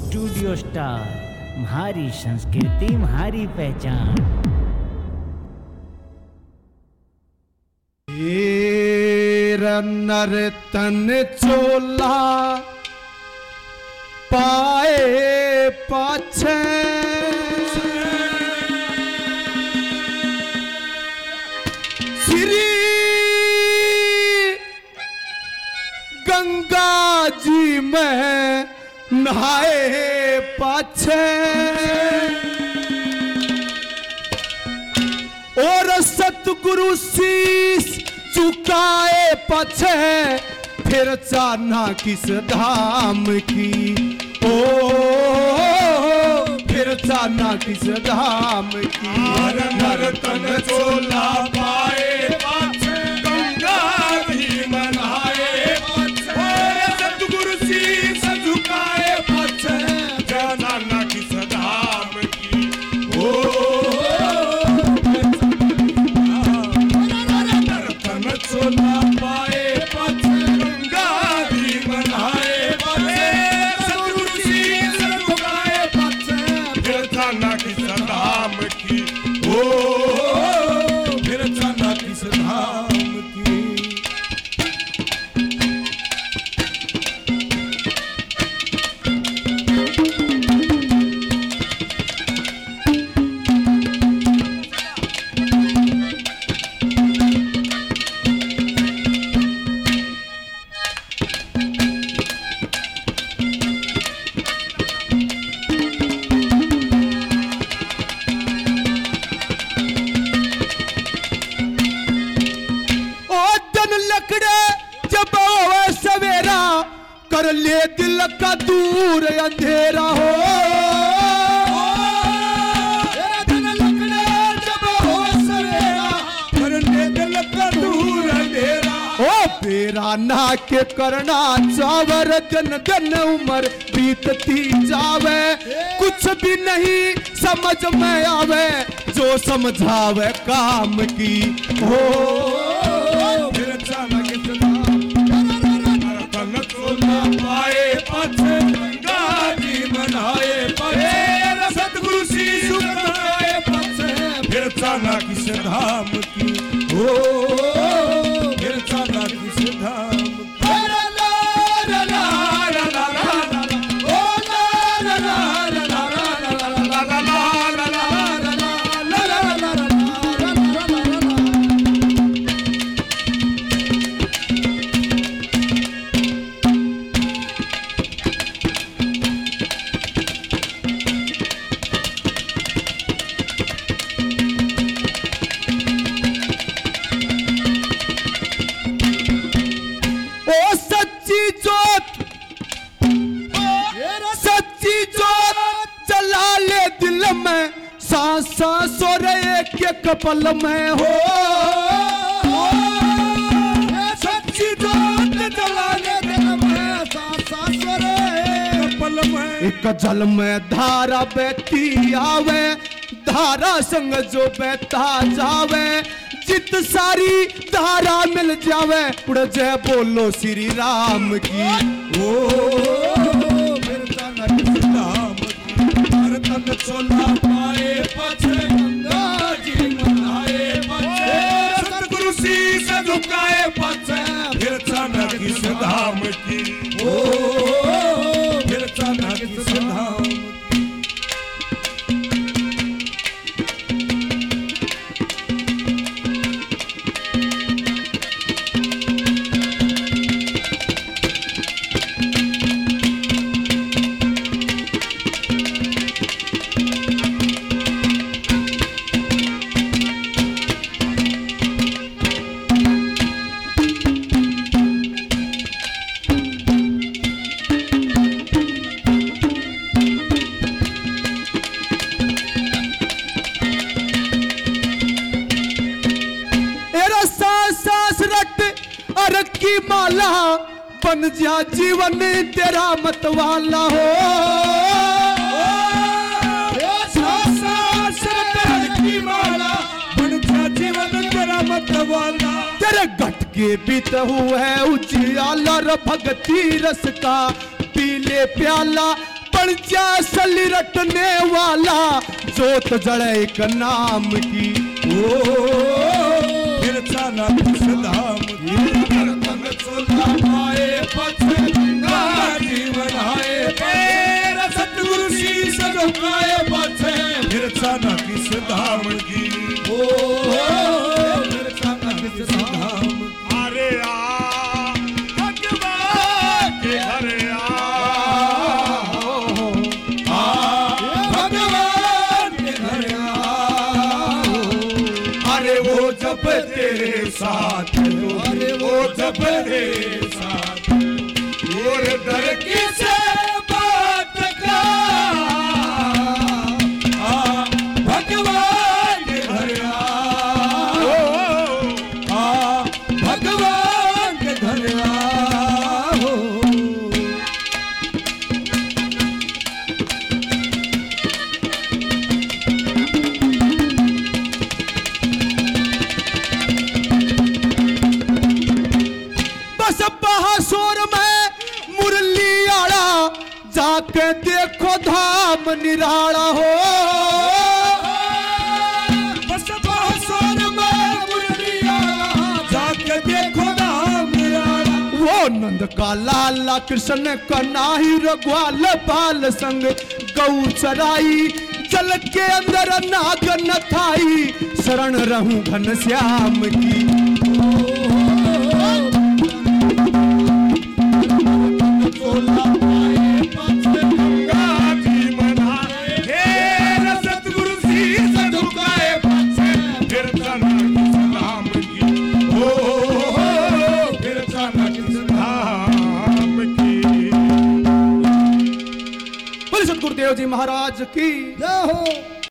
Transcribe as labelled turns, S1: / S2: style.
S1: Studio star, हमारी संस्कृति हमारी पहचान।
S2: नर तन चोला पाए पाछे श्री गंगा जी में नहाए पाछे और सतगुरु शीश चुकाए पछे फिर चाहना किस धाम की। ओ फिर चाहना किस धाम की।
S3: नर तन चोला पाए पाछे गंगा जी में नहाए पाछे सतगुरु शीश झुकाए पाछे जाना किस धाम की। नर तन चोला पाए पाछे गंगा जी में नहाए पाछे सतगुरु शीश झुकाए पाछे जाना किस धाम की। फिर जाना किस धाम की।
S2: कर ले दिल का दूर अंधेरा हो। ओ बेरा ना के करना चावर दिन दिन उम्र बीतती जावे कुछ भी नहीं समझ में आवे जो समझावे काम की। हो
S3: फिर जाना किस तन चोला पाए पाछे गंगा जी मनाए पाछे सतगुरु शीश झुकाए पाछे फिर जाना किस धाम की। फिर जाना किस धाम की।
S2: सांस और एक कपल में हो
S3: सच्ची जोत जलाने दिल में सांस और कपल में।
S2: एक जल में धारा बहती आवे धारा संग जो बहता जावे जित सारी धारा मिल जावे उड़ जय बोलो श्री राम की।
S3: फिर जाना किस धाम की। नर तन चोला पाए पाछे गंगा जी मनाए पाछे सतगुरु शीश झुकाए पाछे फिर जाना किस धाम की। फिर जाना किस धाम की।
S2: की माला बन जा जीवन तेरा मत वाला हो।
S3: की माला बन जा जीवन तेरा मत वाला।
S2: तेरे घट के बीत हुए उजियाला भगती रस का पीले प्याला बन जा सली रटने वाला जोत जड़े एक नाम की।
S3: ओ फिर चाला किस धाम की तन चोला पाए पछे गंगा जी बनाए पछे सतगुरु शीश झुकाए पछे फिर चाला किस धाम की। ओ फिर चाला किस धाम। अरे आ भगवान के घर भगवान के घर अरे वो जब तेरे साथ अरे वो जब तेरे साथ और डर किसे बात का भगवान के घर भगवान के घर
S2: बस बहासुर में मुरली आड़ा जाके देखो धाम निराला हो।
S3: बस बहासुर में मुरली आड़ा जाके देखो धाम निराला।
S2: वो नंद का लाला कृष्ण का नाही रघुआल बाल संग गौ चराई जल के अंदर नाग न थाई शरण रहूं घन श्याम की।
S3: चोला पाए पछे गंगा जी बनाए फिर सतगुरु शीश झुकाए पछे फिर चला किस धाम की। ओ फिर चला किस धाम की।
S2: बोले सतगुरुदेव जी महाराज की जय हो।